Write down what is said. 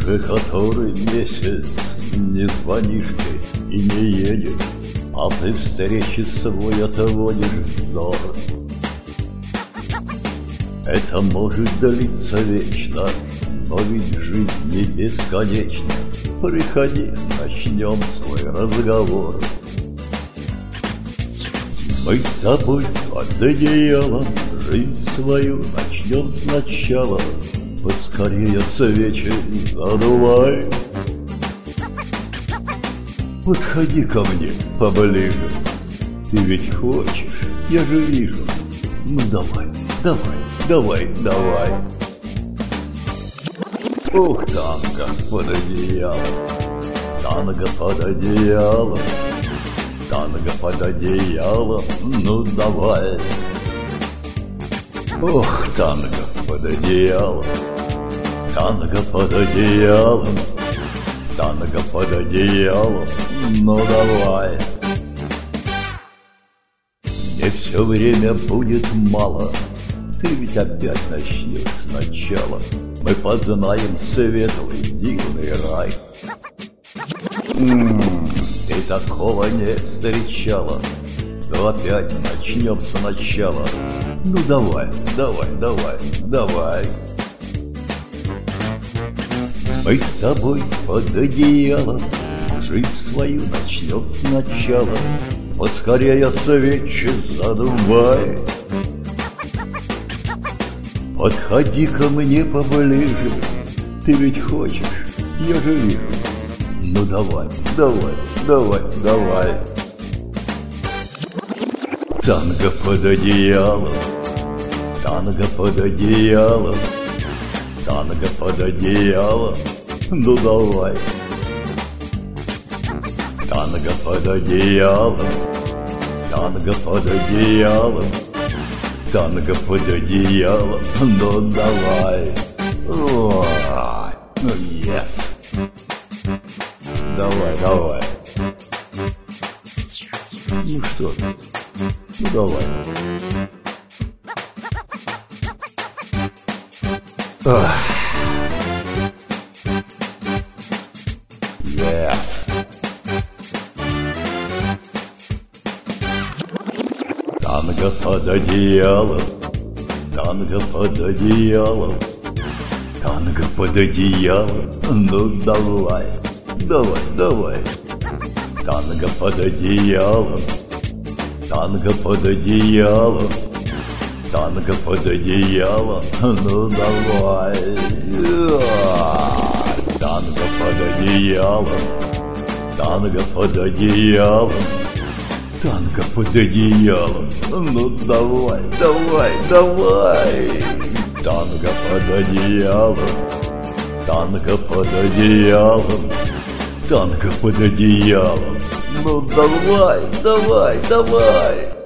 Уже который месяц не звонишь ты и не едешь, а ты встречи свой отводишь взор. Это может длиться вечно, но ведь жизнь не бесконечна. Приходи, начнем свой разговор. Мы с тобой под одеялом жизнь свою начнем сначала. Поскорее свечи задувай. Подходи ко мне поближе, ты ведь хочешь, я же вижу. Ну давай, давай, давай, давай. Ух, танго под одеялом, танго под одеялом, танго под одеялом, ну давай. Ох, танго под одеялом, танго под одеялом, танго под одеялом, ну давай. Мне все время будет мало, ты ведь опять начнешь сначала. Мы познаем светлый дивный рай. Ты такого не встречала, то опять начнем сначала. Ну давай, давай, давай, давай. Мы с тобой под одеялом жизнь свою начнем сначала. Поскорее свечи задувай. Подходи ко мне поближе, ты ведь хочешь, я же вижу. Ну давай, давай, давай, давай. Танго под одеялом, танго под одеялом, танго под одеялом, ну давай. Танго под одеялом, танго под одеялом, танго под одеялом, ну давай. Ой, ну yes. Давай, давай. Ну что ты? Ну давай. Yes. Танго под одеялом, танго под одеялом, танго под одеялом, ну давай, давай, давай. Танго под одеялом, танго под одеялом, танго под одеялом, ну давай. Танго под одеялом, танго под одеялом, танго под одеялом, ну давай, давай, давай. Танго под одеялом, танго под одеялом, танго под одеялом, ну давай, давай, давай.